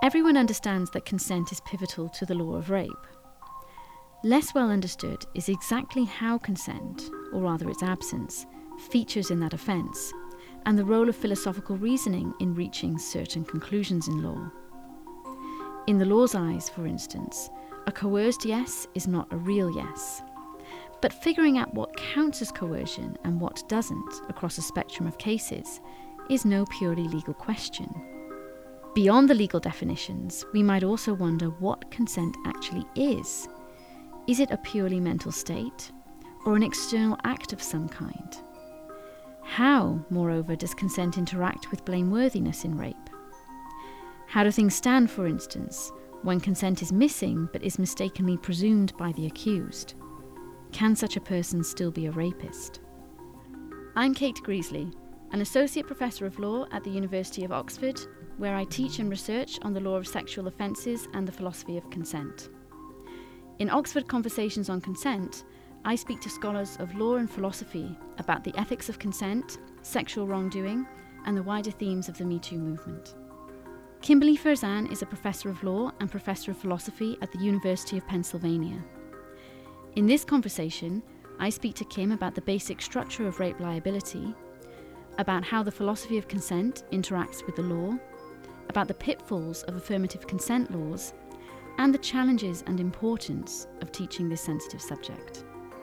Everyone understands that consent is pivotal to the law of rape. Less well understood is exactly how consent, or rather its absence, features in that offence, and the role of philosophical reasoning in reaching certain conclusions in law. In the law's eyes, for instance, a coerced yes is not a real yes. But figuring out what counts as coercion and what doesn't across a spectrum of cases is no purely legal question. Beyond the legal definitions, we might also wonder what consent actually is. Is it a purely mental state, or an external act of some kind? How, moreover, does consent interact with blameworthiness in rape? How do things stand, for instance, when consent is missing but is mistakenly presumed by the accused? Can such a person still be a rapist? I'm Kate Greasley, an Associate Professor of Law at the University of Oxford, where I teach and research on the law of sexual offences and the philosophy of consent. In Oxford Conversations on Consent, I speak to scholars of law and philosophy about the ethics of consent, sexual wrongdoing, and the wider themes of the Me Too movement. Kimberly Ferzan is a Professor of Law and Professor of Philosophy at the University of Pennsylvania. In this conversation, I speak to Kim about the basic structure of rape liability, about how the philosophy of consent interacts with the law, about the pitfalls of affirmative consent laws, and the challenges and importance of teaching this sensitive subject.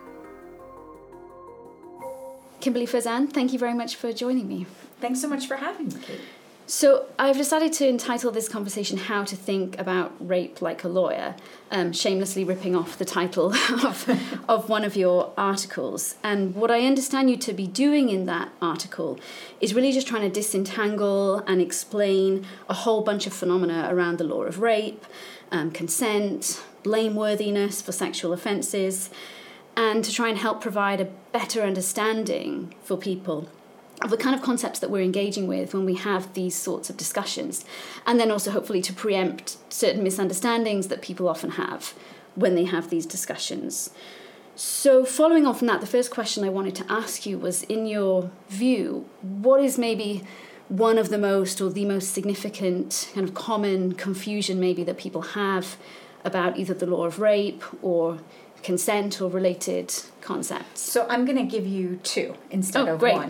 Kimberly Ferzan, thank you very much for joining me. Thanks so much for having me, Kate. So I've decided to entitle this conversation How to Think About Rape Like a Lawyer, shamelessly ripping off the title of one of your articles. And what I understand you to be doing in that article is really just trying to disentangle and explain a whole bunch of phenomena around the law of rape, consent, blameworthiness for sexual offences, and to try and help provide a better understanding for people of the kind of concepts that we're engaging with when we have these sorts of discussions, and then also hopefully to preempt certain misunderstandings that people often have when they have these discussions. So following on from that, the first question I wanted to ask you was, in your view, what is maybe one of the most or the most significant kind of common confusion maybe that people have about either the law of rape or consent or related concepts? So I'm going to give you two instead of great. one.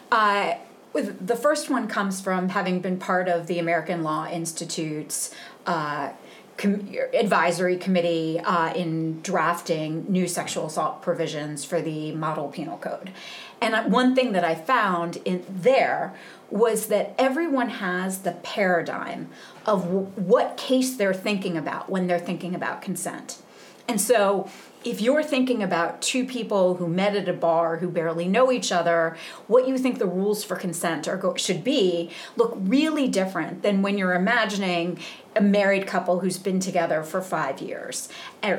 The first one comes from having been part of the American Law Institute's advisory committee in drafting new sexual assault provisions for the Model Penal Code. And one thing that I found in there was that everyone has the paradigm of what case they're thinking about when they're thinking about consent. And so if you're thinking about two people who met at a bar who barely know each other, what you think the rules for consent should be look really different than when you're imagining a married couple who's been together for 10 years,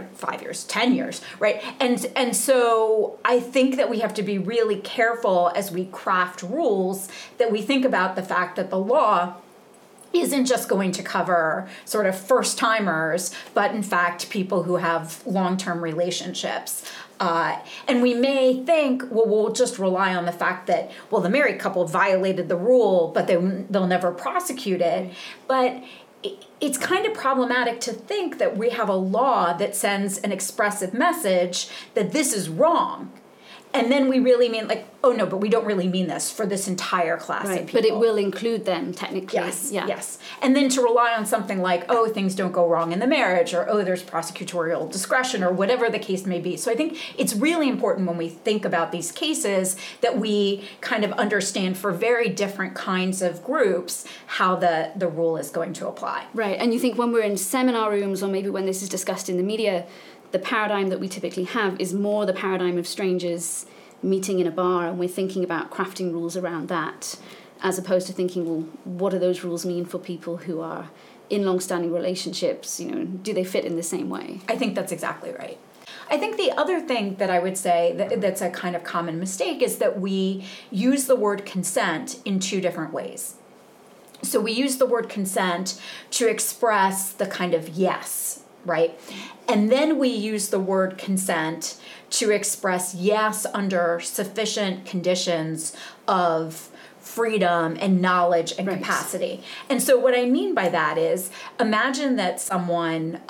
right? And so I think that we have to be really careful as we craft rules that we think about the fact that the law isn't just going to cover sort of first-timers, but in fact people who have long-term relationships. And we may think, well, we'll just rely on the fact that, well, the married couple violated the rule, but they'll never prosecute it. But it's kind of problematic to think that we have a law that sends an expressive message that this is wrong. And then we really mean like, oh no, but we don't really mean this for this entire class of people. But it will include them technically. Yes. And then to rely on something like, oh, things don't go wrong in the marriage, or oh, there's prosecutorial discretion, or whatever the case may be. So I think it's really important when we think about these cases that we kind of understand for very different kinds of groups how the rule is going to apply. Right. And you think when we're in seminar rooms, or maybe when this is discussed in the media, the paradigm that we typically have is more the paradigm of strangers meeting in a bar, and we're thinking about crafting rules around that, as opposed to thinking, well, what do those rules mean for people who are in long-standing relationships? You know, do they fit in the same way? I think that's exactly right. I think the other thing that I would say that's a kind of common mistake is that we use the word consent in two different ways. So we use the word consent to express the kind of yes, right? And then we use the word consent to express yes under sufficient conditions of freedom and knowledge and capacity. And so what I mean by that is, imagine that someone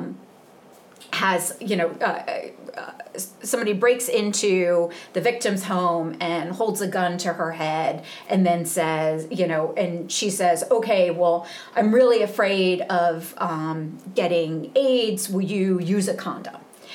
has, somebody breaks into the victim's home and holds a gun to her head and then says, and she says, okay, well, I'm really afraid of getting AIDS. Will you use a condom?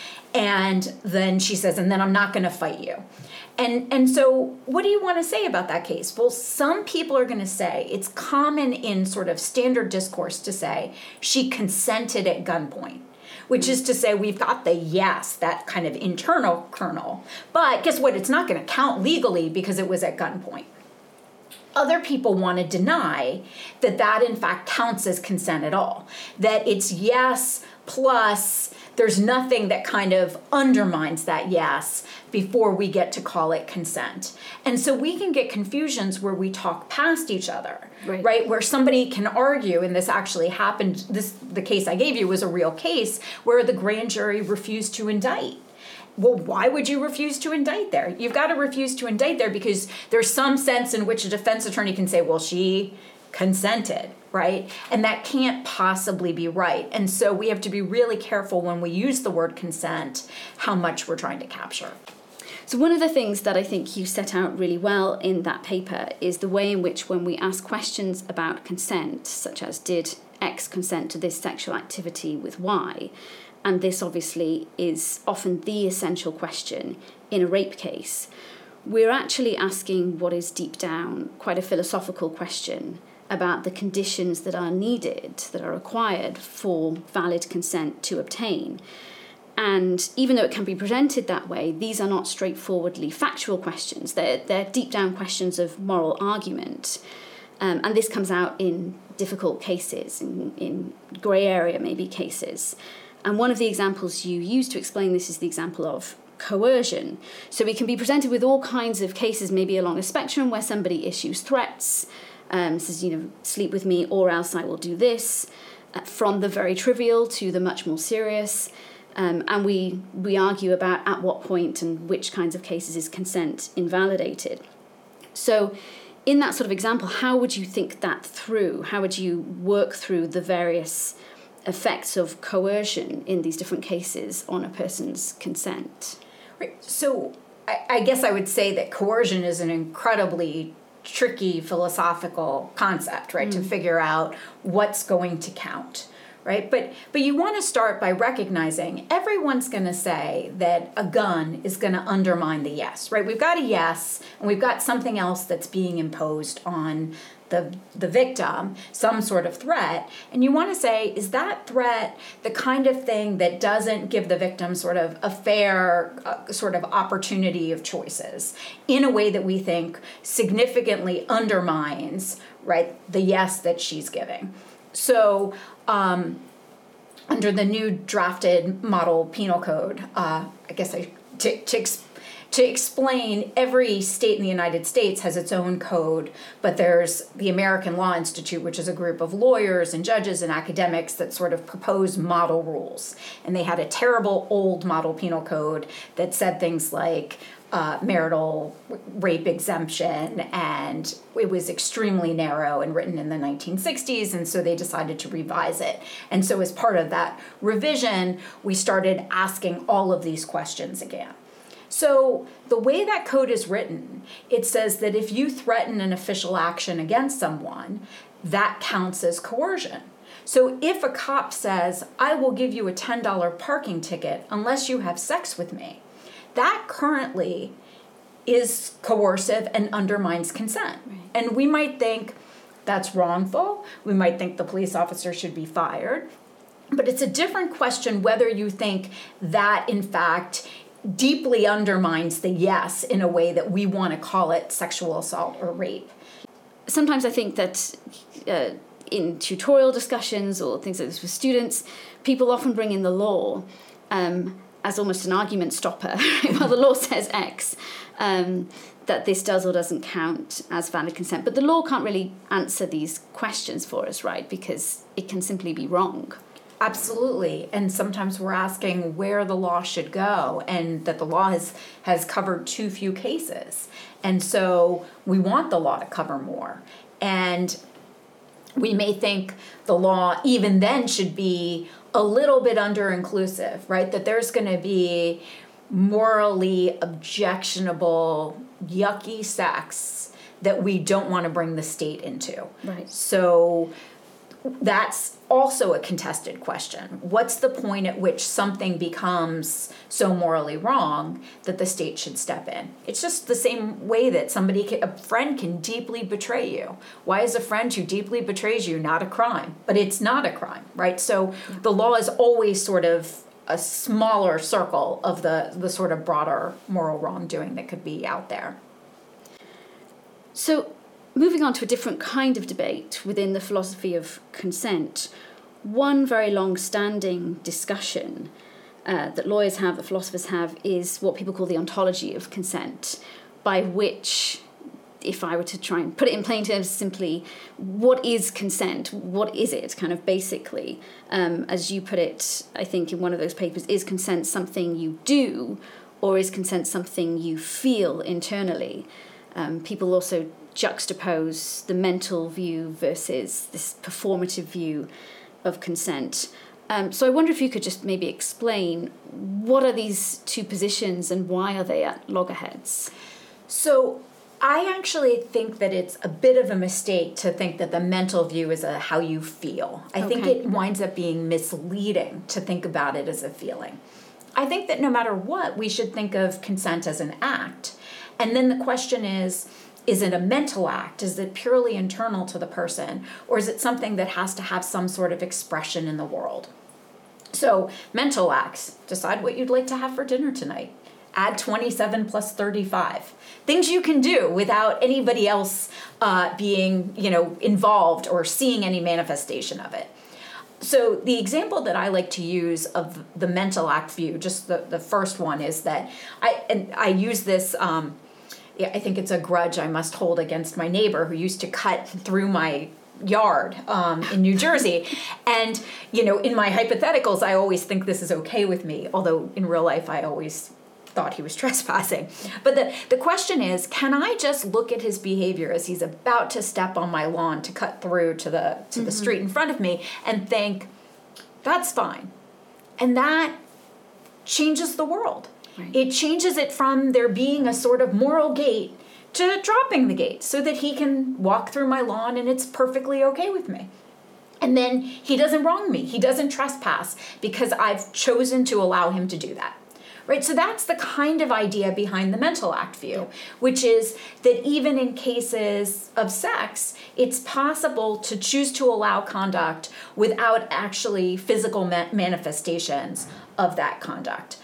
And then she says, and then I'm not going to fight you. And so what do you want to say about that case? Well, some people are going to say, it's common in sort of standard discourse to say, she consented at gunpoint, which is to say we've got the yes, that kind of internal kernel. But guess what? It's not going to count legally because it was at gunpoint. Other people want to deny that in fact counts as consent at all, that it's yes plus there's nothing that kind of undermines that yes before we get to call it consent. And so we can get confusions where we talk past each other, right? Where somebody can argue, and this actually happened, the case I gave you was a real case where the grand jury refused to indict. Well, why would you refuse to indict there? You've got to refuse to indict there because there's some sense in which a defense attorney can say, well, she consented, right? And that can't possibly be right. And so we have to be really careful when we use the word consent, how much we're trying to capture. So one of the things that I think you set out really well in that paper is the way in which when we ask questions about consent, such as did X consent to this sexual activity with Y, and this obviously is often the essential question in a rape case, we're actually asking what is deep down quite a philosophical question about the conditions that are needed, that are required for valid consent to obtain. And even though it can be presented that way, these are not straightforwardly factual questions. They're deep down questions of moral argument. And this comes out in difficult cases, in grey area maybe cases. And one of the examples you use to explain this is the example of coercion. So we can be presented with all kinds of cases, maybe along a spectrum, where somebody issues threats, says, sleep with me or else I will do this, from the very trivial to the much more serious. And we argue about at what point and which kinds of cases is consent invalidated. So in that sort of example, how would you think that through? How would you work through the various effects of coercion in these different cases on a person's consent? Right. So I guess I would say that coercion is an incredibly tricky philosophical concept, right? To figure out what's going to count, right? But you want to start by recognizing everyone's going to say that a gun is going to undermine the yes, right? We've got a yes, and we've got something else that's being imposed on the victim, some sort of threat, and you want to say, is that threat the kind of thing that doesn't give the victim sort of a fair sort of opportunity of choices in a way that we think significantly undermines, right, the yes that she's giving? So under the new drafted model penal code, I guess to explain, every state in the United States has its own code, but there's the American Law Institute, which is a group of lawyers and judges and academics that sort of propose model rules. And they had a terrible old model penal code that said things like marital rape exemption, and it was extremely narrow and written in the 1960s, and so they decided to revise it. And so as part of that revision, we started asking all of these questions again. So the way that code is written, it says that if you threaten an official action against someone, that counts as coercion. So if a cop says, I will give you a $10 parking ticket unless you have sex with me, that currently is coercive and undermines consent. Right. And we might think that's wrongful. We might think the police officer should be fired. But it's a different question whether you think that, in fact, deeply undermines the yes in a way that we want to call it sexual assault or rape. Sometimes I think that in tutorial discussions or things like this with students, people often bring in the law as almost an argument stopper. Well, the law says X, that this does or doesn't count as valid consent. But the law can't really answer these questions for us, right? Because it can simply be wrong. Absolutely. And sometimes we're asking where the law should go, and that the law has covered too few cases. And so we want the law to cover more. And we may think the law even then should be a little bit under-inclusive, right? That there's going to be morally objectionable, yucky sex that we don't want to bring the state into. Right. So that's also a contested question. What's the point at which something becomes so morally wrong that the state should step in? It's just the same way that a friend can deeply betray you. Why is a friend who deeply betrays you not a crime? But it's not a crime, right? So the law is always sort of a smaller circle of the sort of broader moral wrongdoing that could be out there. So, moving on to a different kind of debate within the philosophy of consent, one very long-standing discussion that lawyers have, that philosophers have, is what people call the ontology of consent, by which, if I were to try and put it in plain terms, simply, what is consent? What is it, kind of basically? As you put it, I think in one of those papers, is consent something you do, or is consent something you feel internally? People also juxtapose the mental view versus this performative view of consent. So I wonder if you could just maybe explain what are these two positions and why are they at loggerheads? So I actually think that it's a bit of a mistake to think that the mental view is how you feel. I think it winds up being misleading to think about it as a feeling. I think that no matter what, we should think of consent as an act. And then the question is it a mental act? Is it purely internal to the person? Or is it something that has to have some sort of expression in the world? So mental acts, decide what you'd like to have for dinner tonight. Add 27 plus 35. Things you can do without anybody else being, involved or seeing any manifestation of it. So the example that I like to use of the mental act view, just the first one, is that I use this. I think it's a grudge I must hold against my neighbor who used to cut through my yard in New Jersey. And, in my hypotheticals, I always think this is okay with me, although in real life I always thought he was trespassing. But the question is, can I just look at his behavior as he's about to step on my lawn to cut through to the street in front of me and think, that's fine. And that changes the world. Right. It changes it from there being a sort of moral gate to dropping the gate so that he can walk through my lawn and it's perfectly okay with me. And then he doesn't wrong me. He doesn't trespass because I've chosen to allow him to do that. Right? So that's the kind of idea behind the mental act view, which is that even in cases of sex, it's possible to choose to allow conduct without actually physical manifestations of that conduct.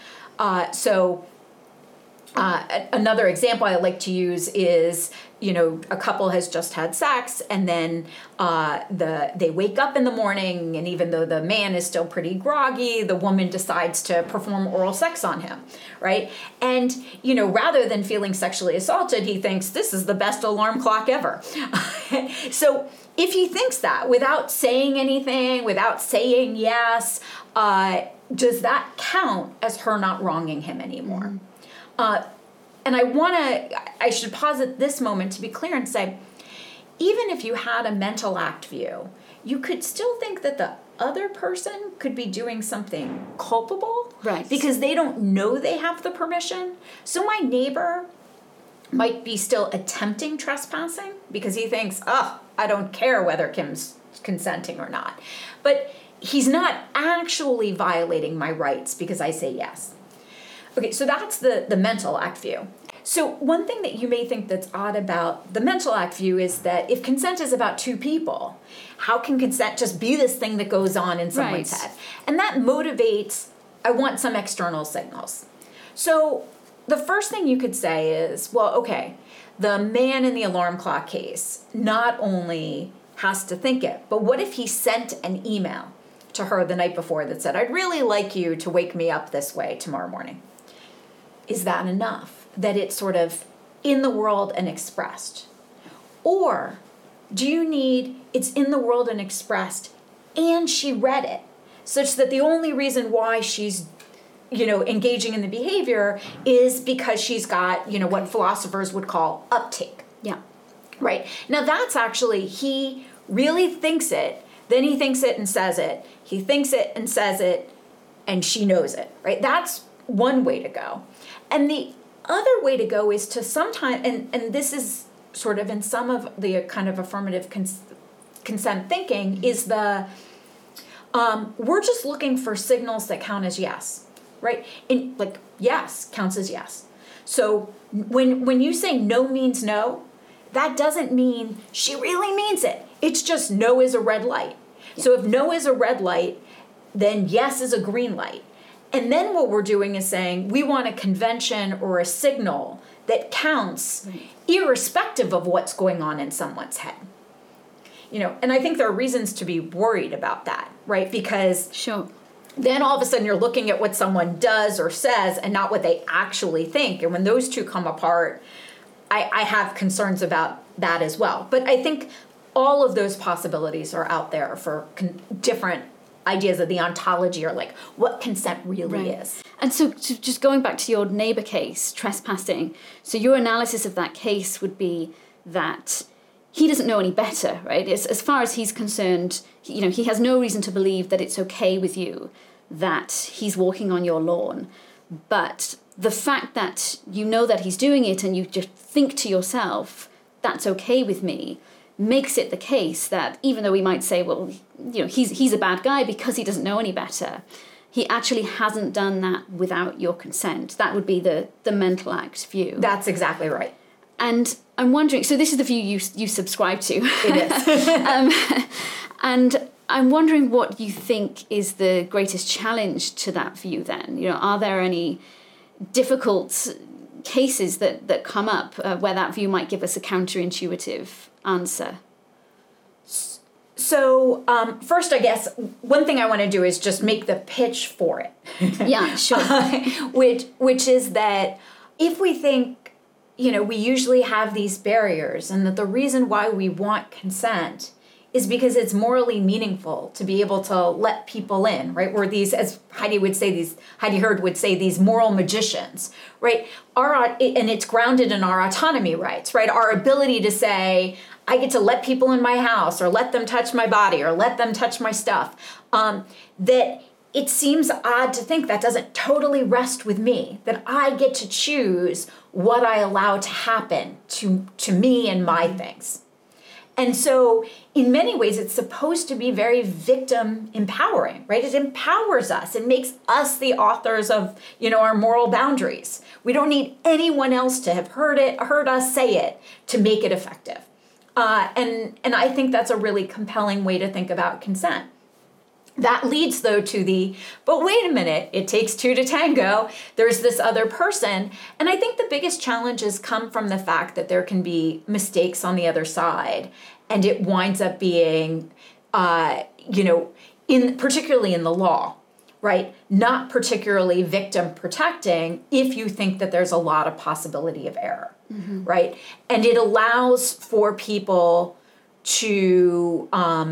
Another example I like to use is, a couple has just had sex and then they wake up in the morning, and even though the man is still pretty groggy, the woman decides to perform oral sex on him, right? And, rather than feeling sexually assaulted, he thinks this is the best alarm clock ever. So if he thinks that without saying anything, without saying yes, does that count as her not wronging him anymore? And I should pause at this moment to be clear and say, even if you had a mental act view, you could still think that the other person could be doing something culpable, right? Because they don't know they have the permission. So my neighbor might be still attempting trespassing because he thinks, I don't care whether Kim's consenting or not. But he's not actually violating my rights because I say yes. Okay, so that's the mental act view. So one thing that you may think that's odd about the mental act view is that if consent is about two people, how can consent just be this thing that goes on in someone's head? And that motivates, I want some external signals. So the first thing you could say is, well, okay, the man in the alarm clock case not only has to think it, but what if he sent an email to her the night before that said, I'd really like you to wake me up this way tomorrow morning? Is that enough? That it's sort of in the world and expressed? Or do you need it's in the world and expressed and she read it? such that the only reason why she's engaging in the behavior is because she's got, what philosophers would call uptake. Yeah. Right. Now that's actually, he really thinks it, then he thinks it and says it. He thinks it and says it, and she knows it, right? That's one way to go. And the other way to go is to sometimes, and this is sort of in some of the kind of affirmative consent thinking, is we're just looking for signals that count as yes, right? Yes counts as yes. So when you say no means no, that doesn't mean she really means it. It's just no is a red light. Yeah. So if no is a red light, then yes is a green light. And then what we're doing is saying we want a convention or a signal that counts irrespective of what's going on in someone's head. And I think there are reasons to be worried about that, right? Because then all of a sudden you're looking at what someone does or says and not what they actually think. And when those two come apart, I have concerns about that as well. But I think all of those possibilities are out there for different ideas of the ontology, or like what consent really is. And so just going back to your neighbor case, trespassing, so your analysis of that case would be that he doesn't know any better, right? As far as he's concerned, he has no reason to believe that it's okay with you that he's walking on your lawn. But the fact that you know that he's doing it and you just think to yourself, that's okay with me, makes it the case that even though we might say, well, he's a bad guy because he doesn't know any better, he actually hasn't done that without your consent. That would be the mental act view. That's exactly right. And I'm wondering, so this is the view you subscribe to. It is. And I'm wondering what you think is the greatest challenge to that view then. Are there any difficult cases that come up where that view might give us a counterintuitive answer? So first, I guess, one thing I want to do is just make the pitch for it. Yeah, sure. Which is that if we think, we usually have these barriers, and that the reason why we want consent is because it's morally meaningful to be able to let people in, right? We're these, as Heidi Herd would say, these moral magicians, right? And it's grounded in our autonomy rights, right? Our ability to say, I get to let people in my house, or let them touch my body, or let them touch my stuff. That it seems odd to think that doesn't totally rest with me, that I get to choose what I allow to happen to me and my things. And so in many ways, it's supposed to be very victim empowering, right? It empowers us. It makes us the authors of, our moral boundaries. We don't need anyone else to have heard us say it to make it effective. And I think that's a really compelling way to think about consent. That leads, though, to but wait a minute, it takes two to tango. There's this other person. And I think the biggest challenges come from the fact that there can be mistakes on the other side. And it winds up being, particularly in the law, right? Not particularly victim protecting if you think that there's a lot of possibility of error, right? And it allows for people to,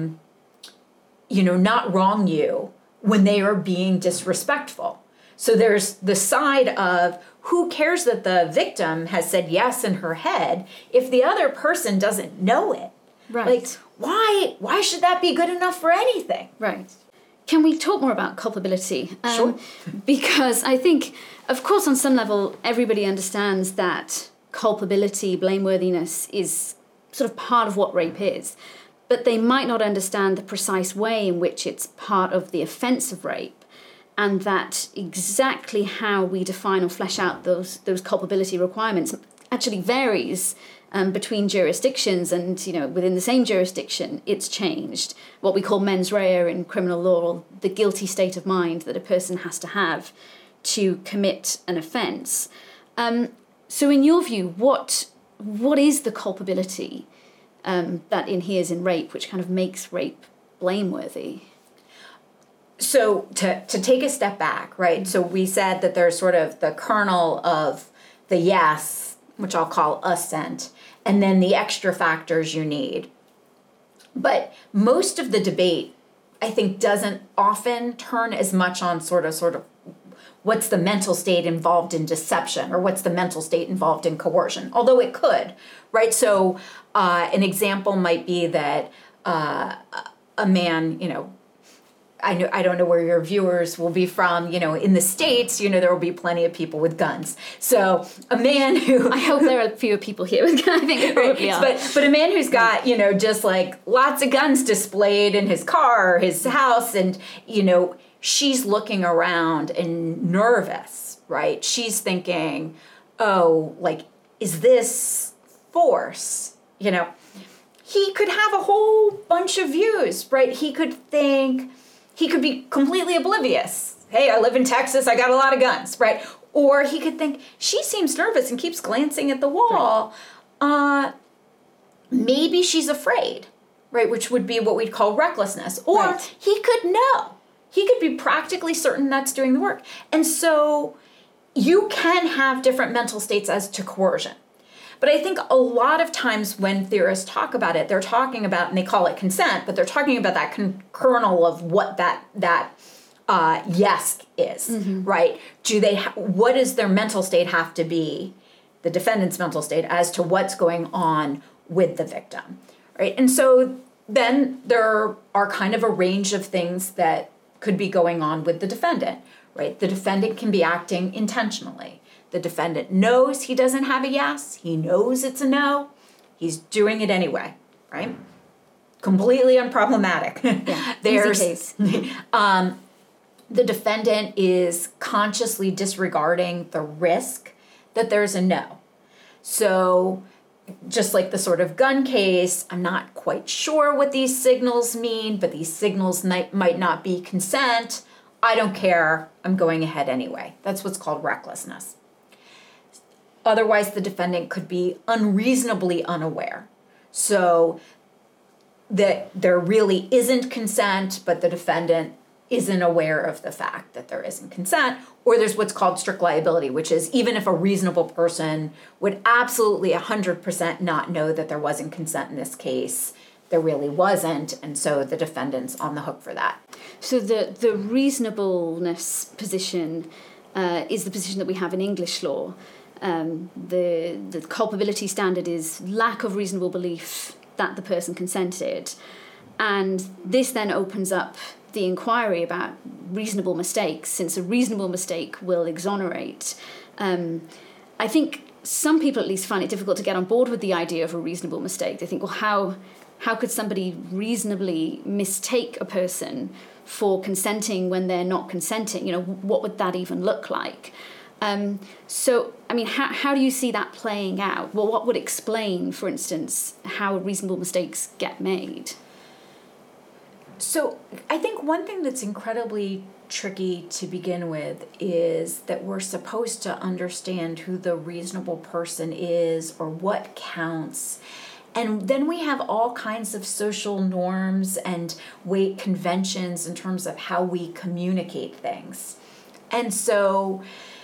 not wrong you when they are being disrespectful. So there's the side of who cares that the victim has said yes in her head if the other person doesn't know it. Right. Why should that be good enough for anything? Right. Can we talk more about culpability? Sure. Because I think, of course, on some level, everybody understands that culpability, blameworthiness is sort of part of what rape is. But they might not understand the precise way in which it's part of the offence of rape, and that exactly how we define or flesh out those culpability requirements actually varies between jurisdictions, and within the same jurisdiction it's changed. What we call mens rea in criminal law, the guilty state of mind that a person has to have to commit an offence. So in your view, what is the culpability that inheres in rape, which kind of makes rape blameworthy? So to take a step back, right? So we said that there's sort of the kernel of the yes, which I'll call assent, and then the extra factors you need. But most of the debate I think doesn't often turn as much on sort of what's the mental state involved in deception or what's the mental state involved in coercion, although it could, right? So an example might be that a man, I don't know where your viewers will be from, in the States, there will be plenty of people with guns. So a man who... I hope there are fewer people here with guns. I think there probably are. But a man who's got, just like lots of guns displayed in his car or his house, and, she's looking around and nervous, right? She's thinking, oh, like, is this force? He could have a whole bunch of views, right? He could be completely oblivious. Hey, I live in Texas, I got a lot of guns, right? Or he could think, she seems nervous and keeps glancing at the wall. Right. Maybe she's afraid, right? Which would be what we'd call recklessness. Or right. He could know. He could be practically certain that's doing the work. And so you can have different mental states as to coercion. But I think a lot of times when theorists talk about it, they're talking about, and they call it consent, but they're talking about that kernel of what that yes is, mm-hmm. right? What does their mental state have to be, the defendant's mental state, as to what's going on with the victim, right? And so then there are kind of a range of things that could be going on with the defendant, right? The defendant can be acting intentionally. The defendant knows he doesn't have a yes. He knows it's a no. He's doing it anyway, right? Completely unproblematic. Yeah, easy case. The defendant is consciously disregarding the risk that there's a no. So just like the sort of gun case, I'm not quite sure what these signals mean, but these signals might not be consent. I don't care. I'm going ahead anyway. That's what's called recklessness. Otherwise, the defendant could be unreasonably unaware. So that there really isn't consent, but the defendant isn't aware of the fact that there isn't consent. Or there's what's called strict liability, which is even if a reasonable person would absolutely 100% not know that there wasn't consent in this case, there really wasn't, and so the defendant's on the hook for that. So the reasonableness position is the position that we have in English law. The culpability standard is lack of reasonable belief that the person consented. And this then opens up the inquiry about reasonable mistakes, since a reasonable mistake will exonerate. I think some people at least find it difficult to get on board with the idea of a reasonable mistake. They think, well, how could somebody reasonably mistake a person for consenting when they're not consenting? What would that even look like? So, I mean, how do you see that playing out? Well, what would explain, for instance, how reasonable mistakes get made? So I think one thing that's incredibly tricky to begin with is that we're supposed to understand who the reasonable person is or what counts. And then we have all kinds of social norms and weight conventions in terms of how we communicate things. And so,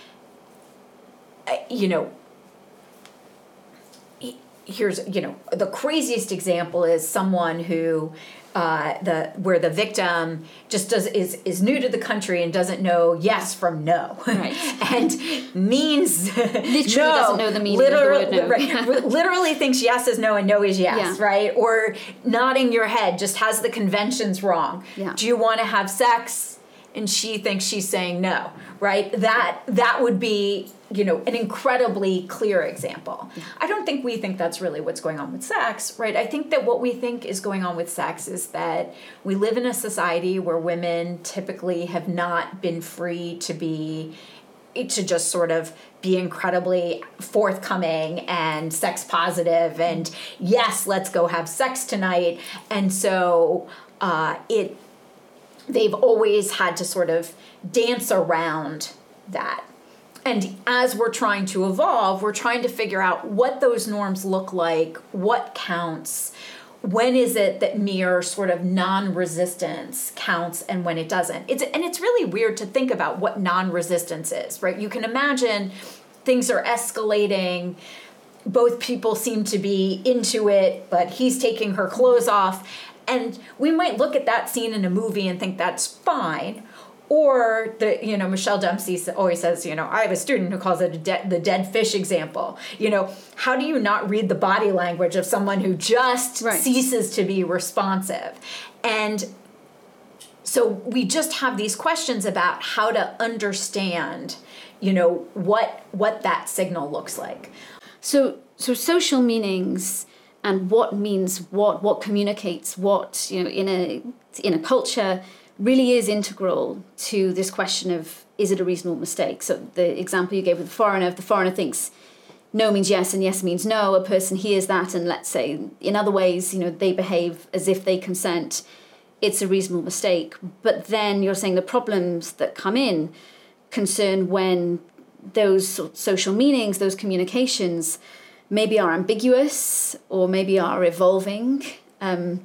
here's, the craziest example is someone who where the victim just is new to the country and doesn't know yes from no, right. and means literally doesn't know the meaning of the word no. Right. Literally thinks yes is no and no is yes, yeah. right? Or nodding your head just has the conventions wrong. Yeah. Do you want to have sex? And she thinks she's saying no, right? That would be, an incredibly clear example. Yeah. I don't think we think that's really what's going on with sex, right? I think that what we think is going on with sex is that we live in a society where women typically have not been free to just sort of be incredibly forthcoming and sex positive and yes, let's go have sex tonight. And so they've always had to sort of dance around that. And as we're trying to evolve, we're trying to figure out what those norms look like, what counts, when is it that mere sort of non-resistance counts and when it doesn't. It's really weird to think about what non-resistance is, right? You can imagine things are escalating, both people seem to be into it, but he's taking her clothes off, And we might look at that scene in a movie and think that's fine. Or Michelle Dempsey always says, I have a student who calls it the dead fish example. How do you not read the body language of someone who just ceases to be responsive? And so we just have these questions about how to understand, what that signal looks like. So social meanings and what means what communicates what, in a culture really is integral to this question of, is it a reasonable mistake? So the example you gave with the foreigner, if the foreigner thinks no means yes and yes means no, a person hears that and let's say in other ways, they behave as if they consent, it's a reasonable mistake. But then you're saying the problems that come in concern when those social meanings, those communications maybe are ambiguous or maybe are evolving. And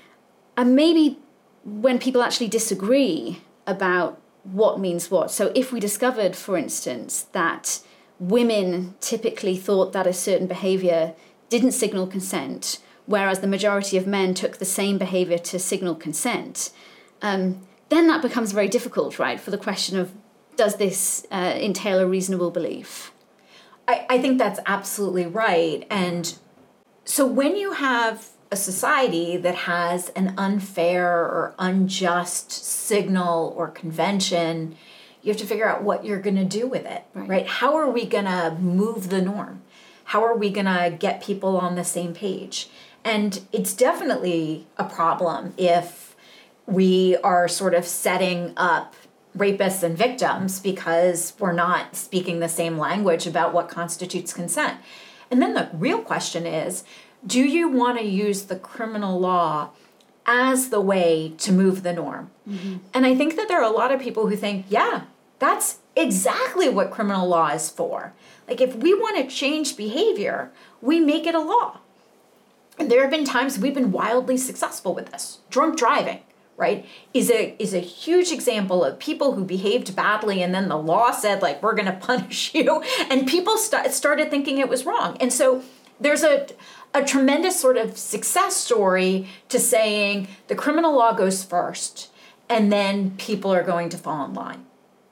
maybe when people actually disagree about what means what. So if we discovered, for instance, that women typically thought that a certain behavior didn't signal consent, whereas the majority of men took the same behavior to signal consent, then that becomes very difficult, right, for the question of, does this entail a reasonable belief? I think that's absolutely right. And so when you have a society that has an unfair or unjust signal or convention, you have to figure out what you're going to do with it, right? How are we going to move the norm? How are we going to get people on the same page? And it's definitely a problem if we are sort of setting up rapists and victims because we're not speaking the same language about what constitutes consent. And then the real question is, do you want to use the criminal law as the way to move the norm? Mm-hmm. And I think that there are a lot of people who think, yeah, that's exactly what criminal law is for. Like, if we want to change behavior, we make it a law. And there have been times we've been wildly successful with this. Drunk driving, right, is a huge example of people who behaved badly and then the law said, like, we're going to punish you. And people started thinking it was wrong. And so there's a tremendous sort of success story to saying the criminal law goes first and then people are going to fall in line.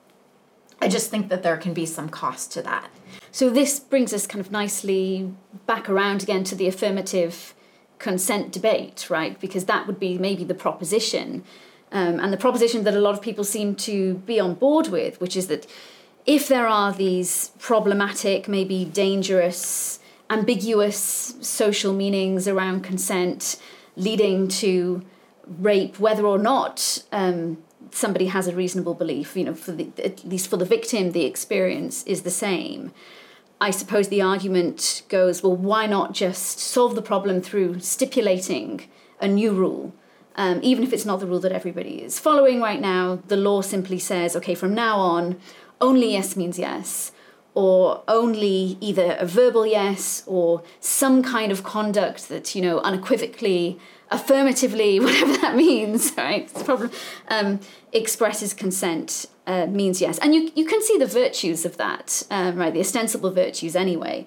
I just think that there can be some cost to that. So this brings us kind of nicely back around again to the affirmative consent debate, right? Because that would be maybe the proposition, and the proposition that a lot of people seem to be on board with, which is that if there are these problematic, maybe dangerous, ambiguous social meanings around consent leading to rape, whether or not somebody has a reasonable belief, at least for the victim, the experience is the same. I suppose the argument goes, well, why not just solve the problem through stipulating a new rule? Even if it's not the rule that everybody is following right now, the law simply says, okay, from now on, only yes means yes, or only either a verbal yes or some kind of conduct that, unequivocally, affirmatively, whatever that means, right? It's probably, expresses consent means yes. And you can see the virtues of that, right? The ostensible virtues anyway.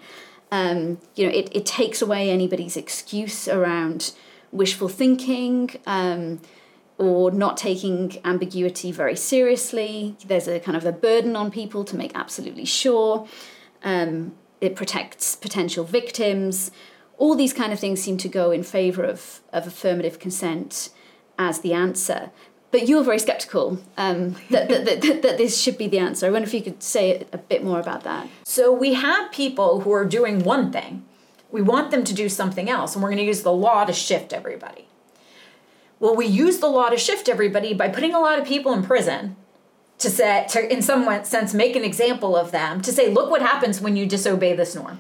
It takes away anybody's excuse around wishful thinking, or not taking ambiguity very seriously. There's a kind of a burden on people to make absolutely sure. It protects potential victims. All these kind of things seem to go in favor of affirmative consent as the answer. But you're very skeptical that this should be the answer. I wonder if you could say a bit more about that. So we have people who are doing one thing. We want them to do something else, and we're going to use the law to shift everybody. Well, we use the law to shift everybody by putting a lot of people in prison to in some sense, make an example of them, to say, look what happens when you disobey this norm.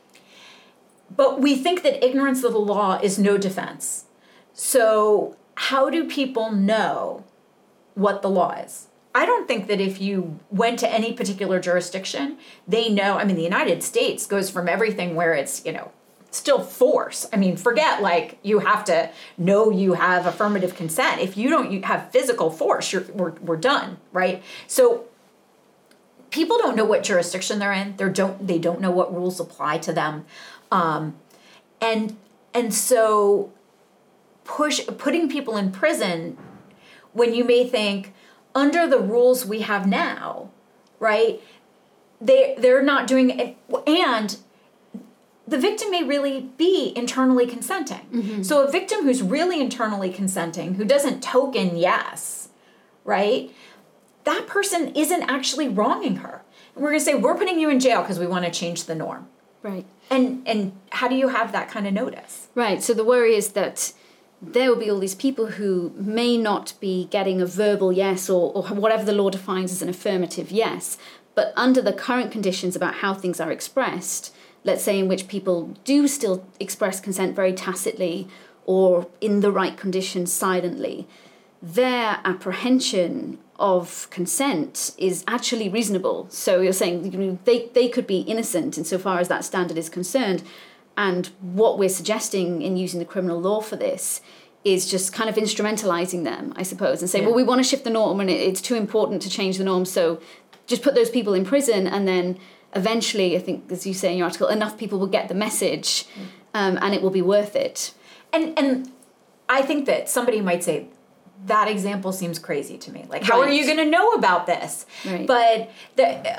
But we think that ignorance of the law is no defense. So how do people know what the law is? I don't think that if you went to any particular jurisdiction, they know. I mean, the United States goes from everything where it's, still force. I mean, forget you have to know you have affirmative consent. If you don't have physical force, we're done, right? So people don't know what jurisdiction they're in. They don't know what rules apply to them. And so putting people in prison when you may think, under the rules we have now, right, they're not doing it, and the victim may really be internally consenting. Mm-hmm. So a victim who's really internally consenting, who doesn't token yes, right, that person isn't actually wronging her. And we're going to say, we're putting you in jail because we want to change the norm. Right. And how do you have that kind of notice? Right. So the worry is that there will be all these people who may not be getting a verbal yes or whatever the law defines as an affirmative yes, but under the current conditions about how things are expressed, let's say in which people do still express consent very tacitly or in the right conditions silently, their apprehension of consent is actually reasonable. So you're saying they could be innocent insofar as that standard is concerned. And what we're suggesting in using the criminal law for this is just kind of instrumentalizing them, I suppose, and say, well, we want to shift the norm and it's too important to change the norm, so just put those people in prison, and then eventually, I think, as you say in your article, enough people will get the message and it will be worth it. And I think that somebody might say, that example seems crazy to me. Like, how are you going to know about this? Right. But there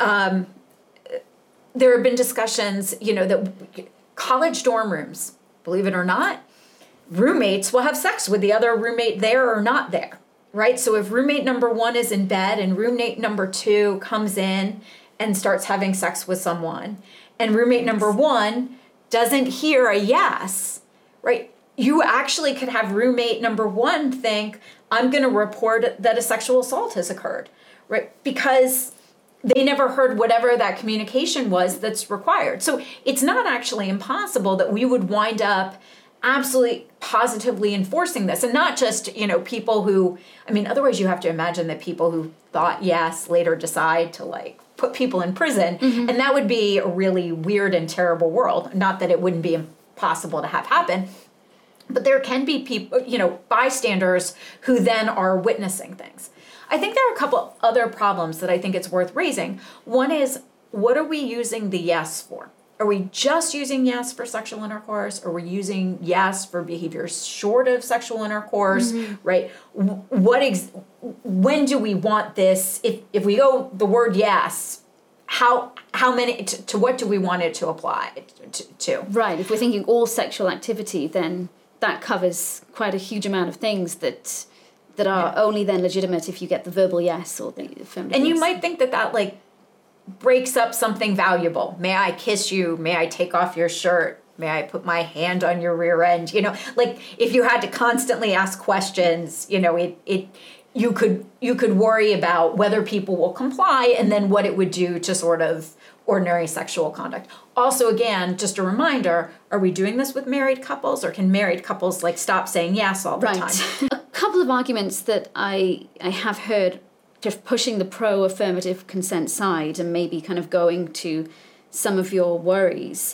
have been discussions, that college dorm rooms, believe it or not, roommates will have sex with the other roommate there or not there, right? So if roommate number 1 is in bed and roommate number 2 comes in and starts having sex with someone, and roommate number 1 doesn't hear a yes, right? You actually could have roommate number 1 think, I'm going to report that a sexual assault has occurred, right? Because they never heard whatever that communication was that's required. So it's not actually impossible that we would wind up absolutely positively enforcing this, and not just, people who, otherwise you have to imagine that people who thought yes later decide to put people in prison, mm-hmm. and that would be a really weird and terrible world. Not that it wouldn't be impossible to have happen, but there can be people, bystanders who then are witnessing things. I think there are a couple other problems that I think it's worth raising. One is, what are we using the yes for? Are we just using yes for sexual intercourse? Or are we using yes for behaviors short of sexual intercourse, mm-hmm. right? When do we want this? If we go the word yes, how many, to what do we want it to apply to? Right, if we're thinking all sexual activity, then that covers quite a huge amount of things that are only then legitimate if you get the verbal yes or the affirmative. And you might think that breaks up something valuable. May I kiss you? May I take off your shirt? May I put my hand on your rear end? If you had to constantly ask questions, you could worry about whether people will comply and then what it would do to sort of ordinary sexual conduct. Also, again, just a reminder, are we doing this with married couples, or can married couples stop saying yes all the time? A couple of arguments that I have heard just pushing the pro-affirmative consent side and maybe kind of going to some of your worries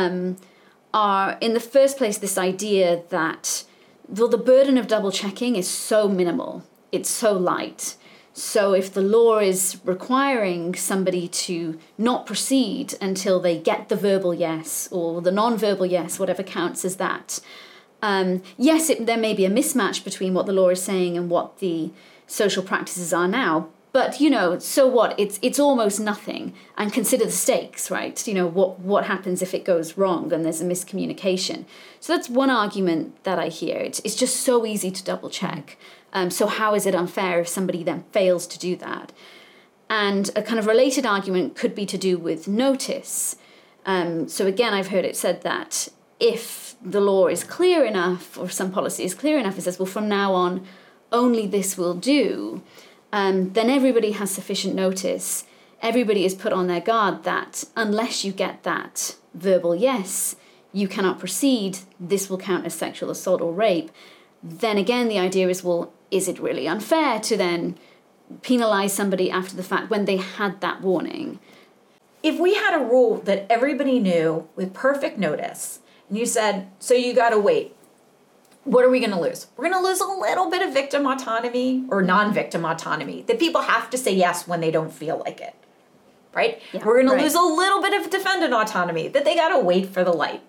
are, in the first place, this idea that the burden of double checking is so minimal, it's so light. So if the law is requiring somebody to not proceed until they get the verbal yes or the non-verbal yes, whatever counts as that, yes, there may be a mismatch between what the law is saying and what the social practices are now, but so what? It's almost nothing. And consider the stakes, right? What happens if it goes wrong and there's a miscommunication. So that's one argument that I hear. It's just so easy to double check. So how is it unfair if somebody then fails to do that? And a kind of related argument could be to do with notice. So again, I've heard it said that if the law is clear enough, or some policy is clear enough, it says, well, from now on, only this will do, then everybody has sufficient notice. Everybody is put on their guard that unless you get that verbal yes, you cannot proceed, this will count as sexual assault or rape. Then again, the idea is, well, is it really unfair to then penalize somebody after the fact when they had that warning? If we had a rule that everybody knew with perfect notice, and you said, so you got to wait, what are we going to lose? We're going to lose a little bit of victim autonomy or non-victim autonomy, that people have to say yes when they don't feel like it, right? Yeah, we're going to lose a little bit of defendant autonomy, that they got to wait for the light.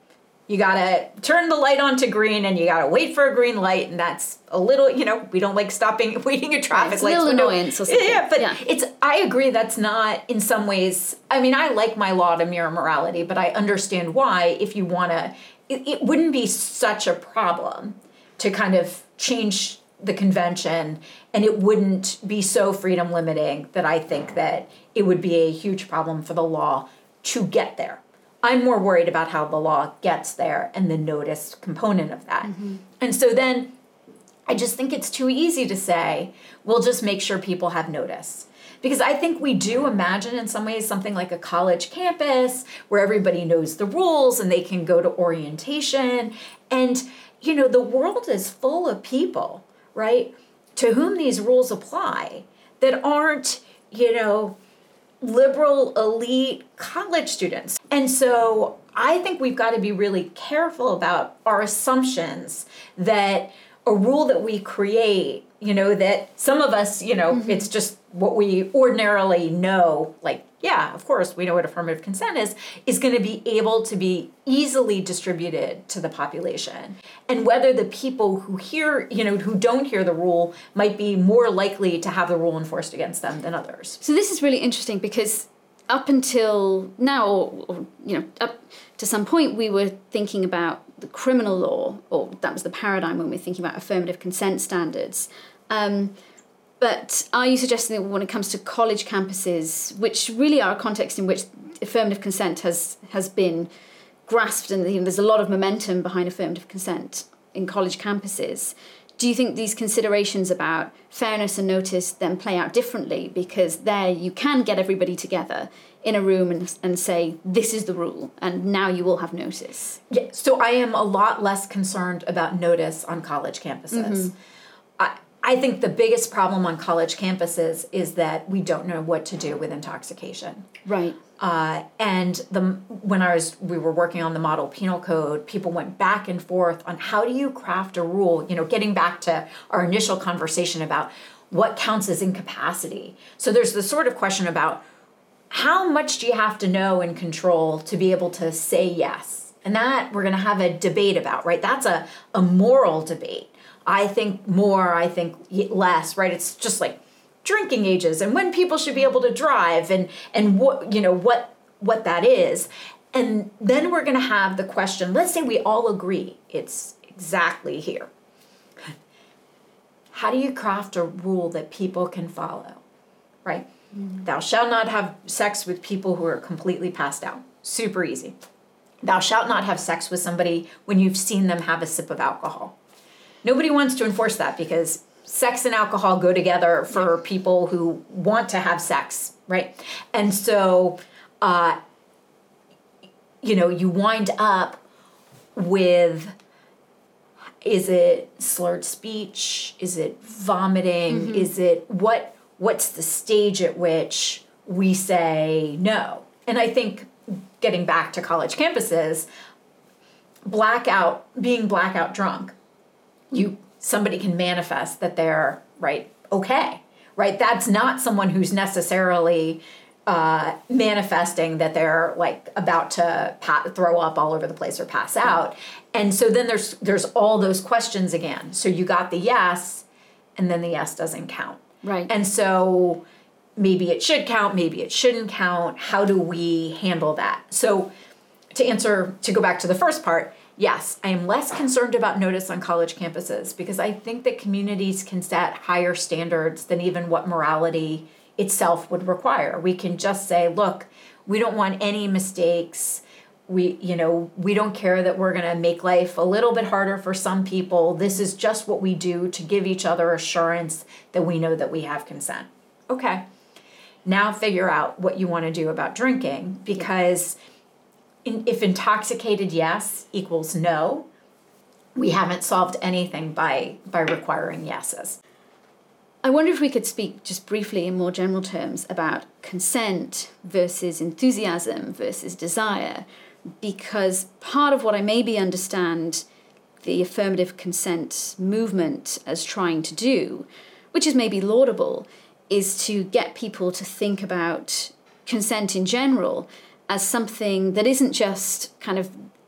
You gotta turn the light on to green, and you gotta wait for a green light, and that's a little, we don't like waiting at traffic lights. It's a little annoyance or something. Yeah, but I agree that's not, in some ways, I mean, I like my law to mirror morality, but I understand why, if you wanna, it wouldn't be such a problem to kind of change the convention, and it wouldn't be so freedom limiting that I think that it would be a huge problem for the law to get there. I'm more worried about how the law gets there and the notice component of that. Mm-hmm. And so then I just think it's too easy to say, we'll just make sure people have notice. Because I think we do imagine in some ways something like a college campus where everybody knows the rules and they can go to orientation. And, the world is full of people, right, to whom these rules apply that aren't, liberal elite college students. And so I think we've got to be really careful about our assumptions that a rule that we create, that some of us, mm-hmm. it's just what we ordinarily know, like, yeah, of course, we know what affirmative consent is going to be able to be easily distributed to the population. And whether the people who hear, who don't hear the rule might be more likely to have the rule enforced against them than others. So this is really interesting because up until now, or up to some point, we were thinking about the criminal law, or that was the paradigm when we were thinking about affirmative consent standards. But are you suggesting that when it comes to college campuses, which really are a context in which affirmative consent has been grasped, and there's a lot of momentum behind affirmative consent in college campuses, do you think these considerations about fairness and notice then play out differently? Because there you can get everybody together in a room and say, this is the rule, and now you will have notice. Yeah, so I am a lot less concerned about notice on college campuses. Mm-hmm. I think the biggest problem on college campuses is that we don't know what to do with intoxication. Right. And when we were working on the model penal code, people went back and forth on how do you craft a rule, getting back to our initial conversation about what counts as incapacity. So there's the sort of question about how much do you have to know and control to be able to say yes? And that we're going to have a debate about, right? That's a moral debate. I think more, I think less, right? It's just like drinking ages and when people should be able to drive and what that is. And then we're going to have the question, let's say we all agree it's exactly here. How do you craft a rule that people can follow, right? Mm-hmm. Thou shalt not have sex with people who are completely passed out. Super easy. Thou shalt not have sex with somebody when you've seen them have a sip of alcohol. Nobody wants to enforce that because sex and alcohol go together for people who want to have sex, right? And so, you wind up with, is it slurred speech? Is it vomiting? Mm-hmm. Is it, what's the stage at which we say no? And I think getting back to college campuses, being blackout drunk, somebody can manifest that they're okay, right? That's not someone who's necessarily manifesting that they're about to throw up all over the place or pass out. And so then there's all those questions again. So you got the yes, and then the yes doesn't count. Right. And so maybe it should count, maybe it shouldn't count. How do we handle that? So to go back to the first part, yes, I am less concerned about notice on college campuses because I think that communities can set higher standards than even what morality itself would require. We can just say, look, we don't want any mistakes. We don't care that we're going to make life a little bit harder for some people. This is just what we do to give each other assurance that we know that we have consent. Okay. Now figure out what you want to do about drinking because if intoxicated yes equals no, we haven't solved anything by requiring yeses. I wonder if we could speak just briefly in more general terms about consent versus enthusiasm versus desire, because part of what I maybe understand the affirmative consent movement as trying to do, which is maybe laudable, is to get people to think about consent in general as something that isn't just kind of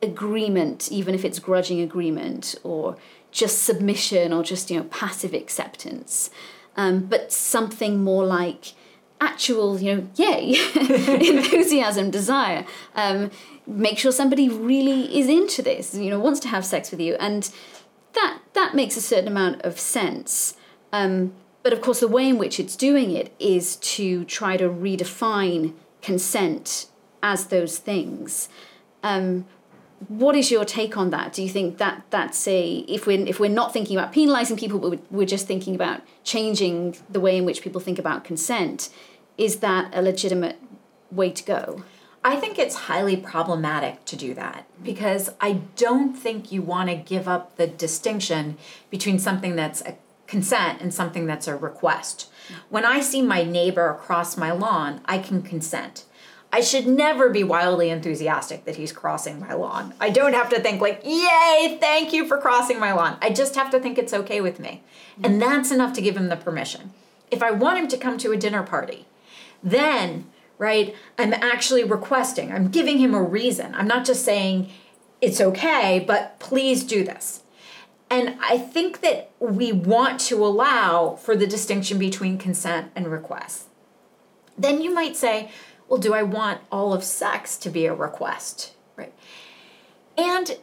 agreement, even if it's grudging agreement or just submission or just, passive acceptance, but something more like actual, yay, enthusiasm, desire. Make sure somebody really is into this, wants to have sex with you. And that makes a certain amount of sense. But of course, the way in which it's doing it is to try to redefine consent as those things. What is your take on that? Do you think that that's if we're not thinking about penalizing people, but we're just thinking about changing the way in which people think about consent, is that a legitimate way to go? I think it's highly problematic to do that, because I don't think you want to give up the distinction between something that's a consent and something that's a request. When I see my neighbor cross my lawn, I can consent. I should never be wildly enthusiastic that he's crossing my lawn. I don't have to think like, yay, thank you for crossing my lawn. I just have to think it's okay with me. And that's enough to give him the permission. If I want him to come to a dinner party, then, right, I'm actually requesting, I'm giving him a reason. I'm not just saying it's okay, but please do this. And I think that we want to allow for the distinction between consent and request. Then you might say, well, do I want all of sex to be a request, right? And,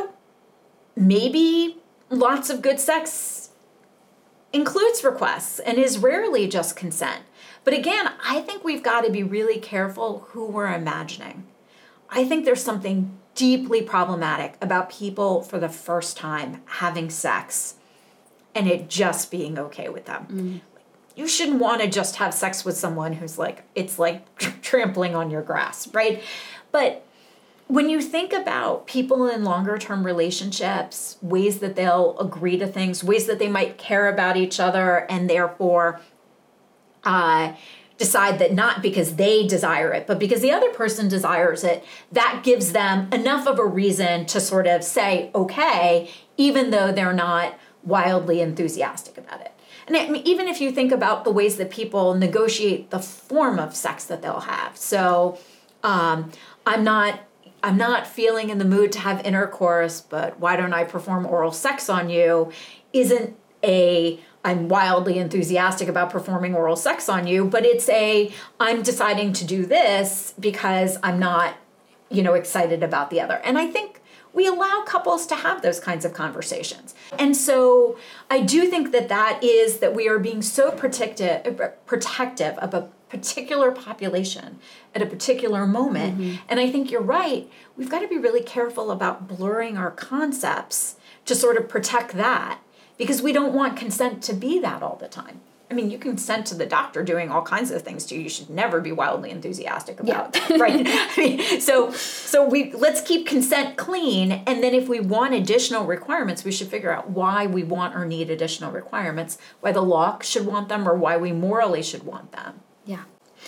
maybe lots of good sex includes requests and is rarely just consent. But again, I think we've got to be really careful who we're imagining. I think there's something deeply problematic about people for the first time having sex and it just being okay with them. Mm. You shouldn't want to just have sex with someone who's like, it's like trampling on your grass, right? But when you think about people in longer term relationships, ways that they'll agree to things, ways that they might care about each other and therefore decide that not because they desire it, but because the other person desires it, that gives them enough of a reason to sort of say, okay, even though they're not wildly enthusiastic about it. And I mean, even if you think about the ways that people negotiate the form of sex that they'll have. So I'm not feeling in the mood to have intercourse, but why don't I perform oral sex on you? Isn't I'm wildly enthusiastic about performing oral sex on you, but it's I'm deciding to do this because I'm not, excited about the other. And I think we allow couples to have those kinds of conversations. And so I do think that we are being so protective of a particular population at a particular moment. Mm-hmm. And I think you're right. We've got to be really careful about blurring our concepts to sort of protect that, because we don't want consent to be that all the time. I mean, you can consent to the doctor doing all kinds of things to you. You should never be wildly enthusiastic about that, right? I mean, so let's keep consent clean, and then if we want additional requirements, we should figure out why we want or need additional requirements, why the law should want them, or why we morally should want them. Yeah.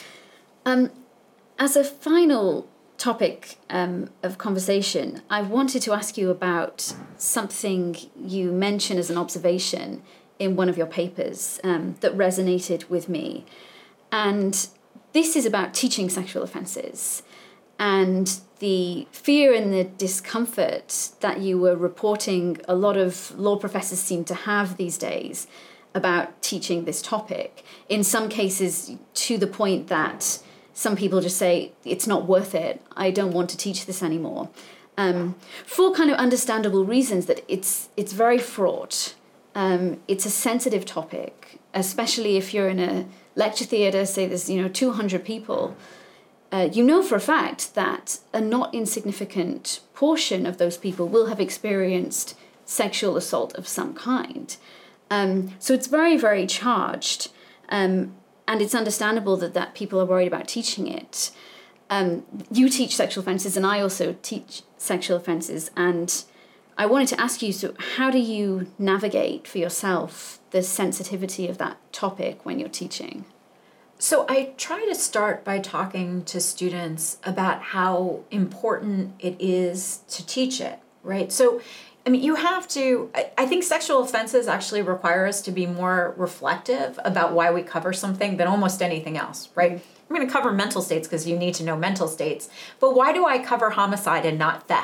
As a final topic of conversation, I wanted to ask you about something you mentioned as an observation in one of your papers that resonated with me. And this is about teaching sexual offences and the fear and the discomfort that you were reporting a lot of law professors seem to have these days about teaching this topic. In some cases, to the point that some people just say, it's not worth it, I don't want to teach this anymore. For kind of understandable reasons, that it's very fraught. It's a sensitive topic, especially if you're in a lecture theatre, say there's 200 people. For a fact that a not insignificant portion of those people will have experienced sexual assault of some kind. So it's very, very charged. And it's understandable that people are worried about teaching it. You teach sexual offences, and I also teach sexual offences. And I wanted to ask you, so how do you navigate for yourself the sensitivity of that topic when you're teaching? So I try to start by talking to students about how important it is to teach it, right? So I mean, you have to, I think sexual offenses actually require us to be more reflective about why we cover something than almost anything else, right? I'm going to cover mental states because you need to know mental states, but why do I cover homicide and not theft,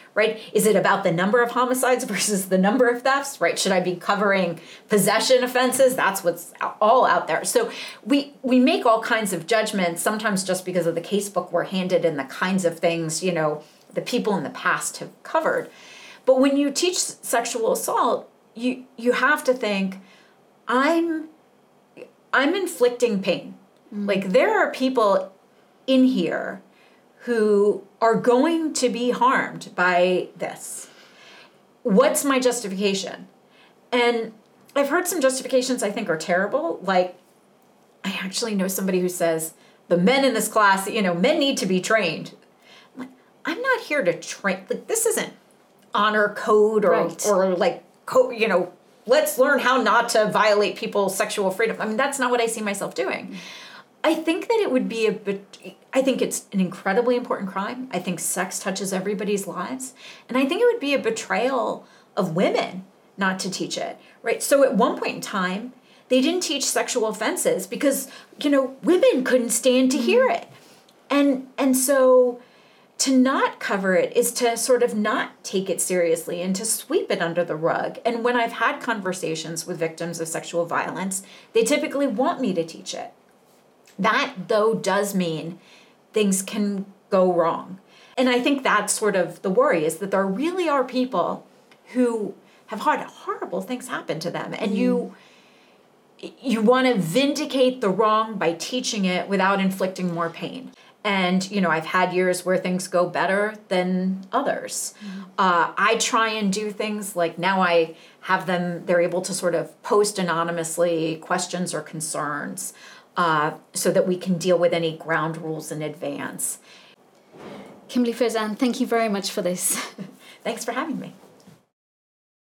right? Is it about the number of homicides versus the number of thefts, right? Should I be covering possession offenses? That's what's all out there. So we make all kinds of judgments, sometimes just because of the casebook we're handed and the kinds of things, the people in the past have covered. But when you teach sexual assault, you have to think, I'm inflicting pain. Like, there are people in here who are going to be harmed by this. What's my justification? And I've heard some justifications I think are terrible. Like, I actually know somebody who says, the men in this class, men need to be trained. I'm like, I'm not here to train. Like, this isn't honor code or like, let's learn how not to violate people's sexual freedom. I mean, that's not what I see myself doing. I think that it would be I think it's an incredibly important crime. I think sex touches everybody's lives. And I think it would be a betrayal of women not to teach it, right? So at one point in time, they didn't teach sexual offenses because, women couldn't stand to hear it. And so to not cover it is to sort of not take it seriously and to sweep it under the rug. And when I've had conversations with victims of sexual violence, they typically want me to teach it. That, though, does mean things can go wrong. And I think that's sort of the worry, is that there really are people who have had horrible things happen to them. And you want to vindicate the wrong by teaching it without inflicting more pain. And, I've had years where things go better than others. I try and do things like, now I have them, they're able to sort of post anonymously questions or concerns, so that we can deal with any ground rules in advance. Kimberly Ferzan, thank you very much for this. Thanks for having me.